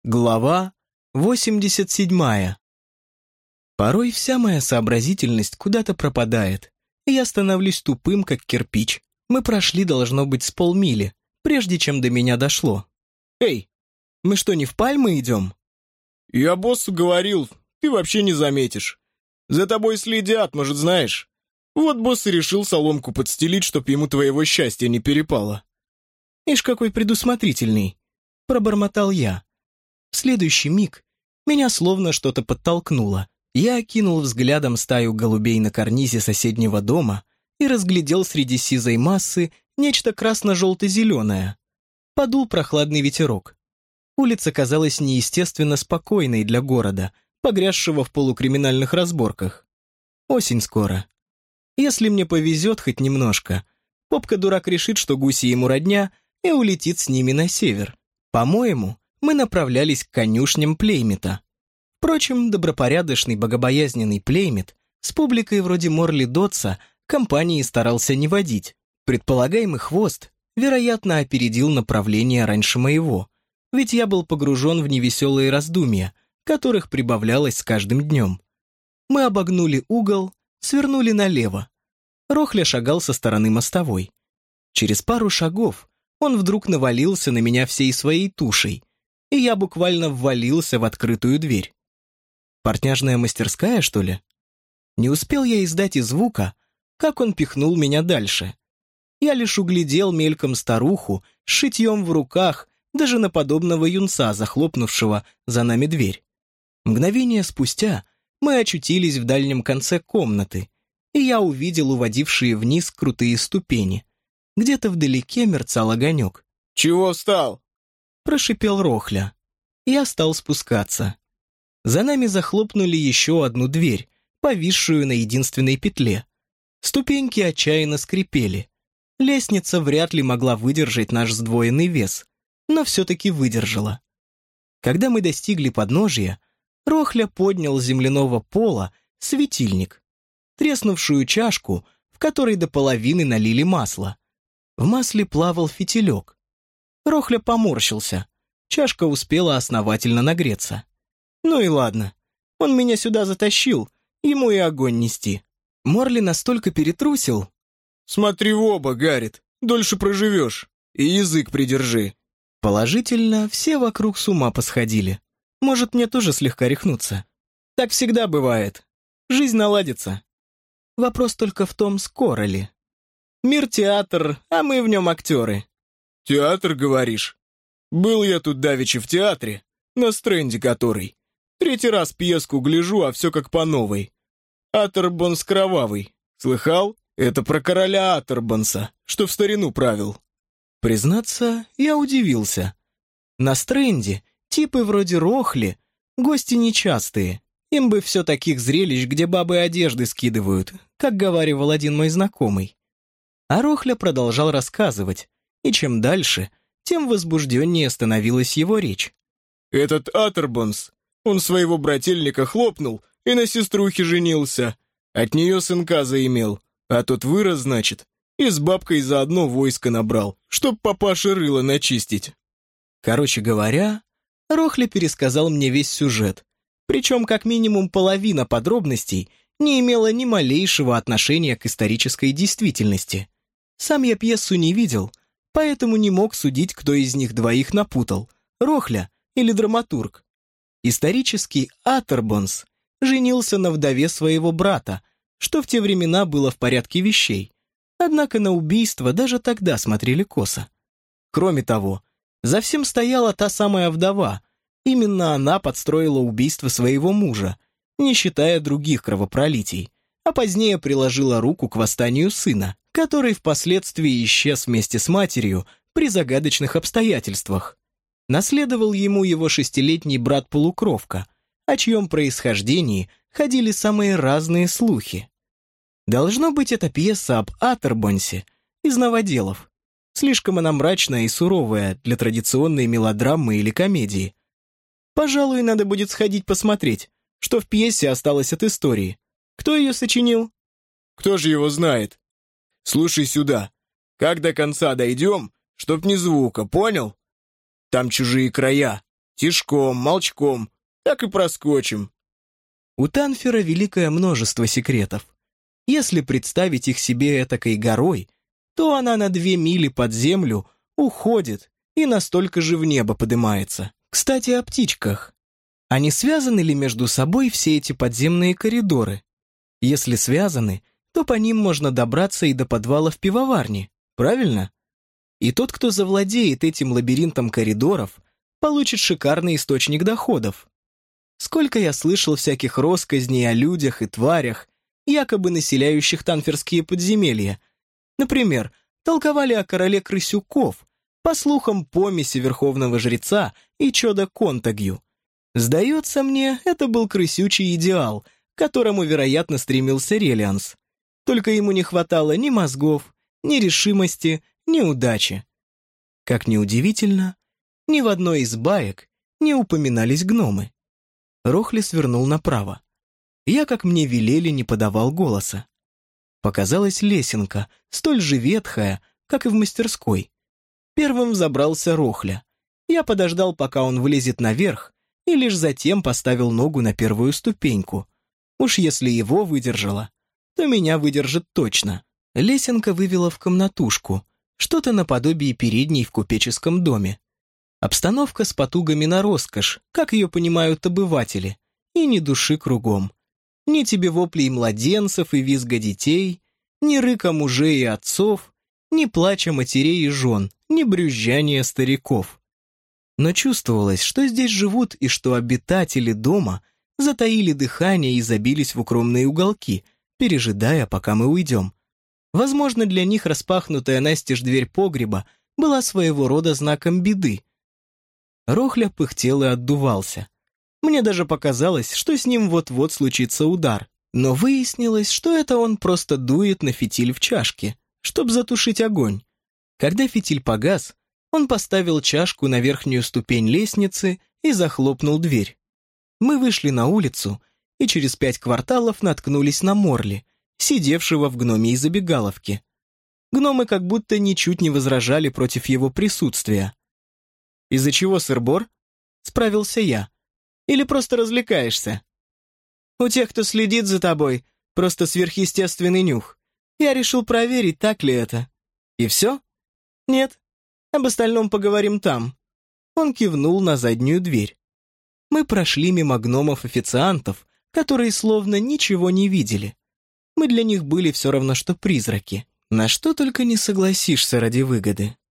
Глава 87. Порой вся моя сообразительность куда-то пропадает, и я становлюсь тупым, как кирпич. Мы прошли, должно быть, с полмили, прежде чем до меня дошло. «Эй, мы что, не в Пальмы идем?» «Я боссу говорил, ты вообще не заметишь. За тобой следят, может, знаешь. Вот босс и решил соломку подстелить, чтоб ему твоего счастья не перепало». «Ишь, какой предусмотрительный!» — пробормотал я. В следующий миг меня словно что-то подтолкнуло. Я окинул взглядом стаю голубей на карнизе соседнего дома и разглядел среди сизой массы нечто красно-желто-зеленое. Подул прохладный ветерок. Улица казалась неестественно спокойной для города, погрязшего в полукриминальных разборках. Осень скоро. Если мне повезет хоть немножко, попка-дурак решит, что гуси ему родня, и улетит с ними на север. По-моему, мы направлялись к конюшням Плеймита. Впрочем, добропорядочный, богобоязненный Плеймит с публикой вроде Морли Дотса компании старался не водить. Предполагаемый хвост, вероятно, опередил направление раньше моего, ведь я был погружен в невеселые раздумья, которых прибавлялось с каждым днем. Мы обогнули угол, свернули налево. Рохля шагал со стороны мостовой. Через пару шагов он вдруг навалился на меня всей своей тушей, и я буквально ввалился в открытую дверь. Портняжная мастерская, что ли? Не успел я издать и звука, как он пихнул меня дальше. Я лишь углядел мельком старуху с шитьем в руках, даже на подобного юнца, захлопнувшего за нами дверь. Мгновение спустя мы очутились в дальнем конце комнаты, и я увидел уводившие вниз крутые ступени. Где-то вдалеке мерцал огонек. «Чего встал?» — прошипел Рохля. Я стал спускаться. За нами захлопнули еще одну дверь, повисшую на единственной петле. Ступеньки отчаянно скрипели. Лестница вряд ли могла выдержать наш сдвоенный вес, но все-таки выдержала. Когда мы достигли подножия, Рохля поднял с земляного пола светильник, треснувшую чашку, в которой до половины налили масло. В масле плавал фитилек. Рохля поморщился. Чашка успела основательно нагреться. Ну и ладно. Он меня сюда затащил, ему и огонь нести. Морли настолько перетрусил. «Смотри в оба, Гаррит, дольше проживешь. И язык придержи». Положительно, все вокруг с ума посходили. Может, мне тоже слегка рехнуться. Так всегда бывает. Жизнь наладится. Вопрос только в том, скоро ли. Мир театр, а мы в нем актеры. «Театр, говоришь? Был я тут давеча в театре, на стренде который. Третий раз пьеску гляжу, а все как по новой. Атербонс Кровавый. Слыхал? Это про короля Атербонса, что в старину правил». Признаться, я удивился. На стренде типы вроде Рохли, гости нечастые. Им бы все таких зрелищ, где бабы одежды скидывают, как говаривал один мой знакомый. А Рохля продолжал рассказывать, и чем дальше, тем возбужденнее становилась его речь. «Этот Атербонс, он своего брательника хлопнул и на сеструхе женился. От нее сынка заимел, а тот вырос, значит, и с бабкой заодно войско набрал, чтоб папаше рыло начистить». Короче говоря, Рохля пересказал мне весь сюжет, причем как минимум половина подробностей не имела ни малейшего отношения к исторической действительности. Сам я пьесу не видел, поэтому не мог судить, кто из них двоих напутал, Рохля или драматург. Исторический Атербонс женился на вдове своего брата, что в те времена было в порядке вещей, однако на убийство даже тогда смотрели косо. Кроме того, за всем стояла та самая вдова, именно она подстроила убийство своего мужа, не считая других кровопролитий, а позднее приложила руку к восстанию сына, который впоследствии исчез вместе с матерью при загадочных обстоятельствах. Наследовал ему его 6-летний брат-полукровка, о чьем происхождении ходили самые разные слухи. Должно быть, это пьеса об Атербонсе из новоделов. Слишком она мрачная и суровая для традиционной мелодрамы или комедии. Пожалуй, надо будет сходить посмотреть, что в пьесе осталось от истории. Кто ее сочинил? «Кто же его знает? Слушай сюда, как до конца дойдем, чтоб ни звука, понял? Там чужие края, Тишком, молчком, так и проскочим. У Танфера великое множество секретов. Если представить их себе этакой горой, то она на 2 мили под землю уходит и настолько же в небо поднимается. Кстати, о птичках. А не связаны ли между собой все эти подземные коридоры? Если связаны, то по ним можно добраться и до подвалов пивоварни, правильно? И тот, кто завладеет этим лабиринтом коридоров, получит шикарный источник доходов. Сколько я слышал всяких россказней о людях и тварях, якобы населяющих танферские подземелья. Например, толковали о короле крысюков, по слухам, помеси верховного жреца и чода Контагью. Сдается мне, это был крысючий идеал, к которому, вероятно, стремился Релианс. Только ему не хватало ни мозгов, ни решимости, ни удачи. Как ни удивительно, ни в одной из баек не упоминались гномы. Рохли свернул направо. Я, как мне велели, не подавал голоса. Показалась лесенка, столь же ветхая, как и в мастерской. Первым взобрался Рохля. Я подождал, пока он влезет наверх, и лишь затем поставил ногу на первую ступеньку. Уж если его выдержало, то меня выдержит точно. Лесенка вывела в комнатушку, что-то наподобие передней в купеческом доме. Обстановка с потугами на роскошь, как ее понимают обыватели, и ни души кругом. Ни тебе воплей младенцев и визга детей, ни рыка мужей и отцов, ни плача матерей и жен, ни брюзжания стариков. Но чувствовалось, что здесь живут и что обитатели дома затаили дыхание и забились в укромные уголки, пережидая, пока мы уйдем. Возможно, для них распахнутая настежь дверь погреба была своего рода знаком беды. Рохля пыхтел и отдувался. Мне даже показалось, что с ним вот-вот случится удар, но выяснилось, что это он просто дует на фитиль в чашке, чтобы затушить огонь. Когда фитиль погас, он поставил чашку на верхнюю ступень лестницы и захлопнул дверь. Мы вышли на улицу и через 5 кварталов наткнулись на Морли, сидевшего в гномьей забегаловке. Гномы как будто ничуть не возражали против его присутствия. «Из-за чего, сыр-бор?» — справился я. «Или просто развлекаешься?» «У тех, кто следит за тобой, просто сверхъестественный нюх. Я решил проверить, так ли это». «И все?» «Нет. Об остальном поговорим там». Он кивнул на заднюю дверь. Мы прошли мимо гномов-официантов, которые словно ничего не видели. Мы для них были все равно, что призраки. На что только не согласишься ради выгоды.